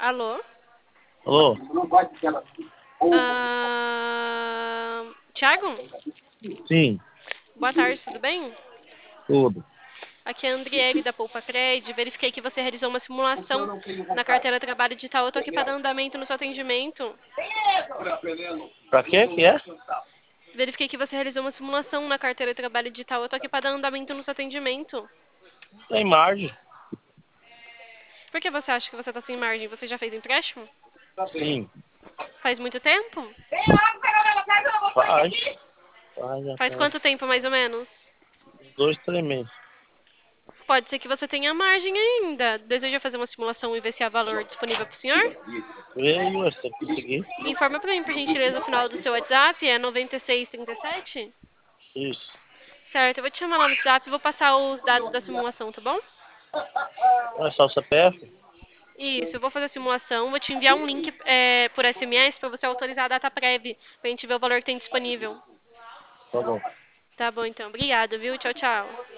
Alô? Alô? Thiago? Sim, Boa tarde, tudo bem? tudo. Aqui é a Andriele da Poupa Cred. Verifiquei que você realizou uma simulação na carteira Trabalho Digital. Eu tô aqui para dar andamento no seu atendimento. Pra quê que é? Verifiquei que você realizou uma simulação na carteira Trabalho Digital. Eu tô aqui para dar andamento no seu atendimento. Tem margem. Por que você acha que você tá sem margem? Você já fez empréstimo? Sim, Faz muito tempo? faz. Faz Faz até quanto tempo, mais ou menos? 2, 3 meses. Pode ser que você tenha margem ainda. Deseja fazer uma simulação e ver se há valor disponível para o senhor? Veio, se conseguir. Informa para mim, por gentileza, o final do seu WhatsApp é 9637? Isso. Certo, eu vou te chamar lá no WhatsApp e vou passar os dados da simulação, tá bom? É só o CPF? Isso, eu vou fazer a simulação, vou te enviar um link por SMS para você autorizar a data prévia, pra gente ver o valor que tem disponível. Tá bom. Tá bom, então. Obrigada, viu? Tchau, tchau.